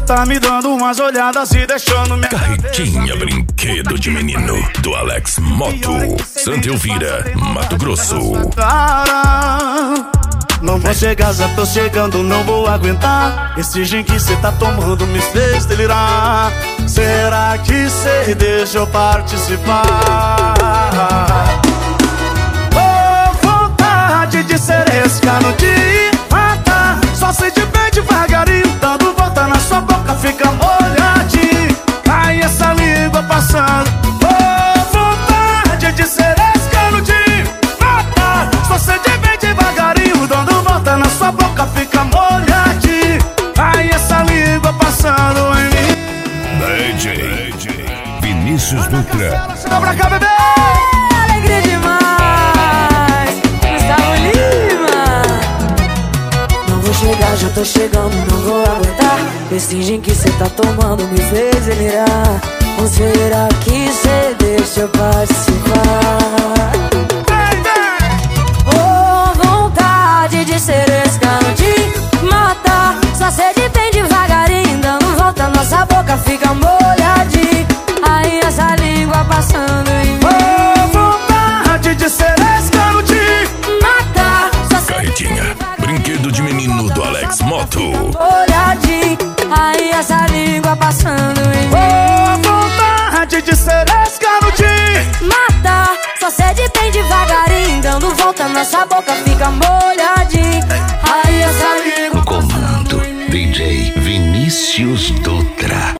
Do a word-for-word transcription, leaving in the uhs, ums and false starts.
tá me dando umas olhadas e deixando minha Carretinha Brinquedo de Menino, do Alex Moto, Santa Elvira, Mato Grosso. Cara, não vou chegar, já tô chegando, não vou aguentar. Esse gin que cê tá tomando me fez delirar. Será que cê deixa eu participar? Oh, vontade de seresca no dia mata. Só sente bem devagarinho, dando volta na sua boca, fica molhadinho. Ai, essa língua passando. Oh, vontade de seresca no dia mata. Só sente bem devagarinho, dando volta na sua boca, fica molhadinho. Ai, essa língua passando em mim. D J Vinícius Dutra. Chega pra cá, bebê! Alegria demais, Gustavo Lima. Não vou chegar, já tô chegando, não vou aguentar. Esse gin que cê tá tomando me fez delirar. Ou será que cê deixa eu participar? Oh, vontade de seresca não te matar. Só sede bem devagarinho, dando volta, nossa boca fica molhadinha. Aí essa língua passando em mim. Oh, vontade de seresca no te Matar, só sede Carretinha Brinquedo de Menino, do Alex Moto. molhadinho. Aí essa língua passando em mim. Oh, vontade de seresca no te Matar, só sede bem devagarinho, dando volta, nossa boca fica molhadinha. Aí essa língua No comando, D J Vinícius Dutra.